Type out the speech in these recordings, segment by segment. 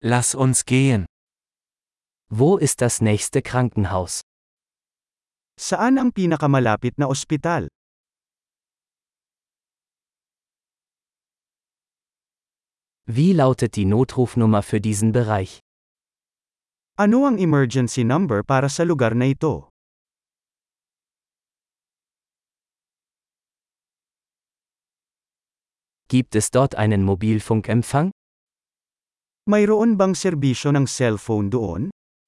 Lass uns gehen. Wo ist das nächste Krankenhaus? Saan ang pinakamalapit na ospital? Wie lautet die Notrufnummer für diesen Bereich? Ano ang emergency number para sa lugar na ito? Gibt es dort einen Mobilfunkempfang? Mayroon bang serbisyo ng cellphone doon?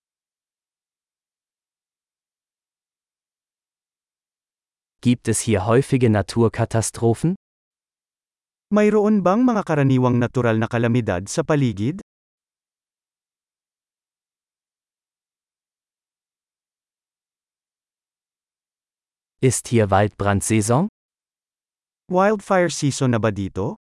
Gibt es hier häufige Naturkatastrophen? Mayroon bang mga karaniwang natural na kalamidad sa paligid? Ist hier Waldbrandsaison? Wildfire season na ba dito?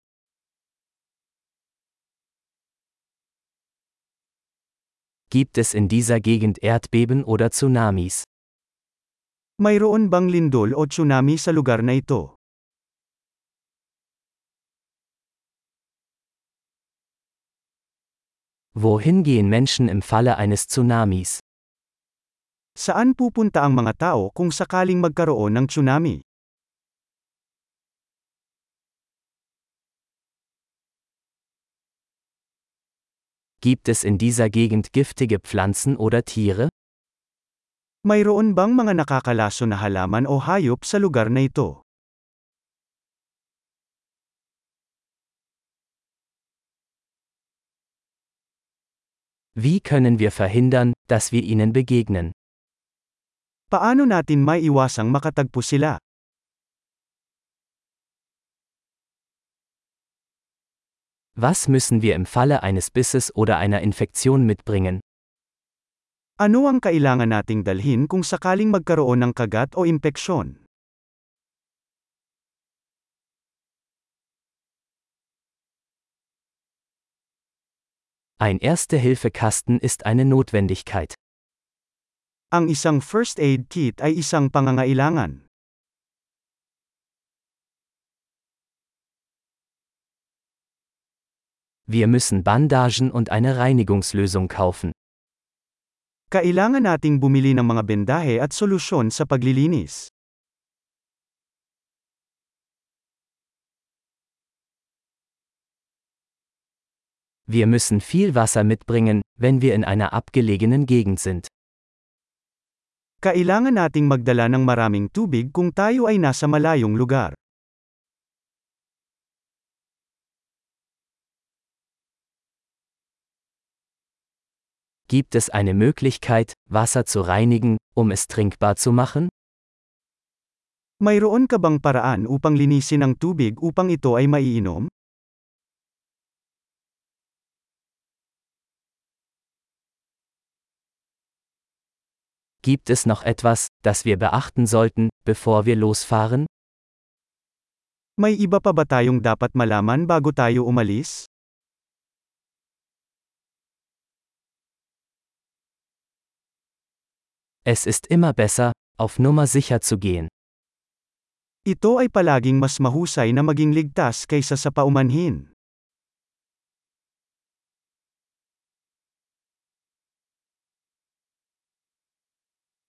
Gibt es in dieser Gegend Erdbeben oder Tsunamis? Mayroon bang lindol o tsunami sa lugar na ito? Wohin gehen Menschen im Falle eines Tsunamis? Saan pupunta ang mga tao kung sakaling magkaroon ng tsunami? Gibt es in dieser Gegend giftige Pflanzen oder Tiere? Mayroon bang mga nakakalaso na halaman o hayop sa lugar na ito? Wie können wir verhindern, dass wir ihnen begegnen? Paano natin maiiwasang makatagpo sila? Was müssen wir im Falle eines Bisses oder einer Infektion mitbringen? Ano ang kailangan nating dalhin kung sakaling magkaroon ng kagat o impeksyon? Ein Erste-Hilfe-Kasten ist eine Notwendigkeit. Ang isang first aid kit ay isang pangangailangan. Wir müssen Bandagen und eine Reinigungslösung kaufen. Kailangan nating bumili ng mga bendahe at solusyon sa paglilinis. Wir müssen viel Wasser mitbringen, wenn wir in einer abgelegenen Gegend sind. Kailangan nating magdala ng maraming tubig kung tayo ay nasa malayong lugar. Gibt es eine Möglichkeit, Wasser zu reinigen, um es trinkbar zu machen? Mayroon ka bang paraan upang linisin ang tubig upang ito ay maiinom? Gibt es noch etwas, das wir beachten sollten, bevor wir losfahren? May iba pa ba tayong dapat malaman bago tayo umalis? Es ist immer besser, auf Nummer sicher zu gehen. Ito ay palaging mas mahusay na maging ligtas kaysa sa paumanhin.